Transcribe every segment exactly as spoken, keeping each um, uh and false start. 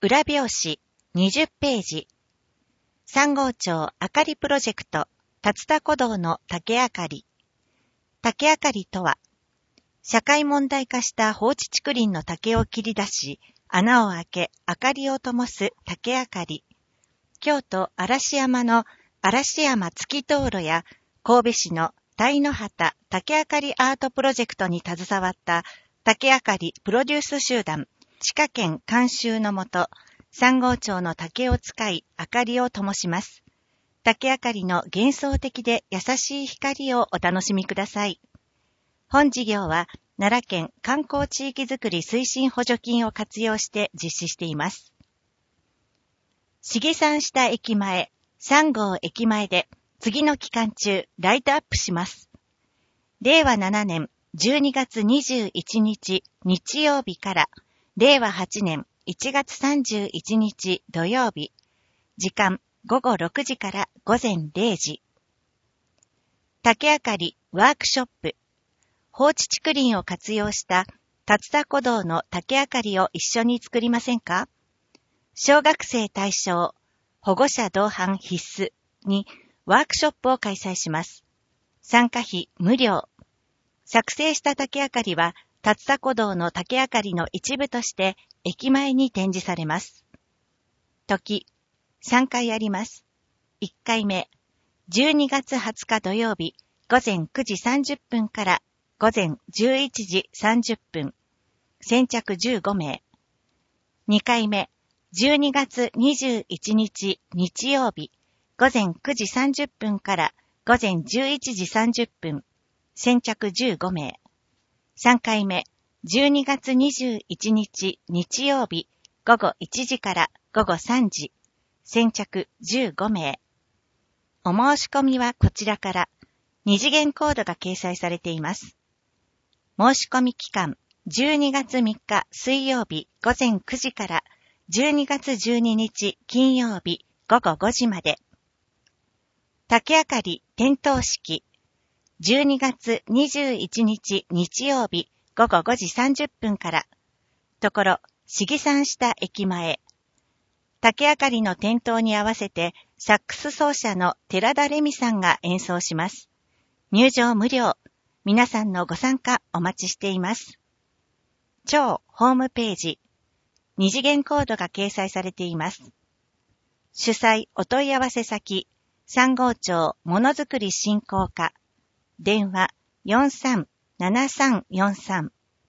裏表紙にじゅっページ。三郷町あかりプロジェクト竜田古道の竹あかり。竹あかりとは、社会問題化した放置竹林の竹を切り出し、穴を開け明かりを灯す竹あかり。京都嵐山の嵐山月灯籠や神戸市の鯛の旗竹あかりアートプロジェクトに携わった竹あかりプロデュース集団地下圏監修のもと、三郷町の竹を使い明かりを灯します。竹あかりの幻想的で優しい光をお楽しみください。本事業は奈良県観光地域づくり推進補助金を活用して実施しています。重山下駅前、三郷駅前で次の期間中ライトアップします。れいわななねんじゅうにがつにじゅういちにち日曜日かられいわはちねんいちがつさんじゅういちにち土曜日、時間ごごろくじからごぜんれいじ。竹あかりワークショップ。放置竹林を活用した竜田古道の竹あかりを一緒に作りませんか？小学生対象、保護者同伴必須にワークショップを開催します。参加費無料。作成した竹あかりは竜田古道の竹あかりの一部として駅前に展示されます。時、さんかいあります。いっかいめ、じゅうにがつはつか土曜日ごぜんくじさんじゅっぷんからごぜんじゅういちじさんじゅっぷん、先着じゅうごめい。にかいめ、じゅうにがつにじゅういちにち日曜日ごぜんくじさんじゅっぷんからごぜんじゅういちじさんじゅっぷん、先着じゅうごめい。さんかいめ、じゅうにがつにじゅういちにち日曜日ごごいちじからごごさんじ、先着じゅうごめい。お申し込みはこちらから、二次元コードが掲載されています。申し込み期間、じゅうにがつみっか水曜日ごぜんくじからじゅうにがつじゅうににち金曜日ごごごじまで。竹あかり点灯式、じゅうにがつにじゅういちにち日曜日ごごごじさんじゅっぷんから、ところ、重山下駅前。竹あかりの点灯に合わせて、サックス奏者の寺田レミさんが演奏します。入場無料。皆さんのご参加お待ちしています。超ホームページ。二次元コードが掲載されています。主催お問い合わせ先、三郷町ものづくり振興課。電話 よんさんななさんよんさん。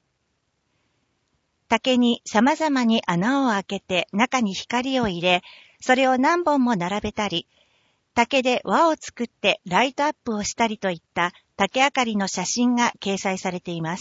竹に様々に穴を開けて中に光を入れ、それを何本も並べたり、竹で輪を作ってライトアップをしたりといった竹あかりの写真が掲載されています。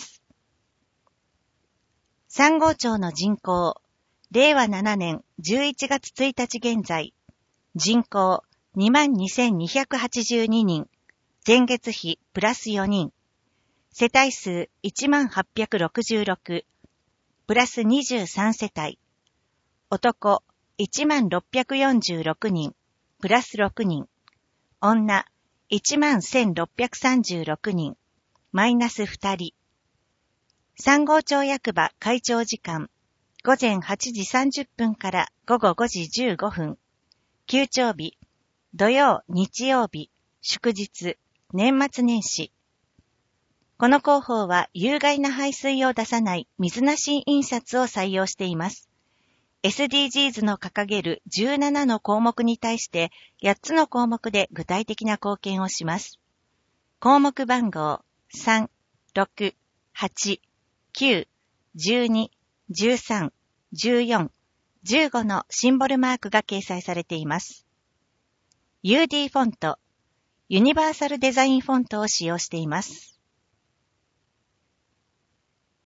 三郷町の人口、れいわななねんじゅういちがつついたち現在、人口 にまんにせんにひゃくはちじゅうににん、前月比プラスよにん、世帯数いちまんはっぴゃくろくじゅうろく、プラスにじゅうさんせたい、男いちまんろっぴゃくよんじゅうろくにん、プラスろくにん、女いちまんせんろっぴゃくさんじゅうろくにん、マイナスふたり。三郷町役場開庁時間、ごぜんはちじさんじゅっぷんからごごごじじゅうごふん。休庁日、土曜、日曜日、祝日、年末年始。この広報は有害な排水を出さない水なし印刷を採用しています。エスディージーズ の掲げるじゅうななの項目に対してやっつの項目で具体的な貢献をします。項目番号さん、ろく、はち、きゅう、じゅうに、じゅうさん、じゅうよん、じゅうごのシンボルマークが掲載されています。ユーディー フォント、ユニバーサルデザインフォントを使用しています。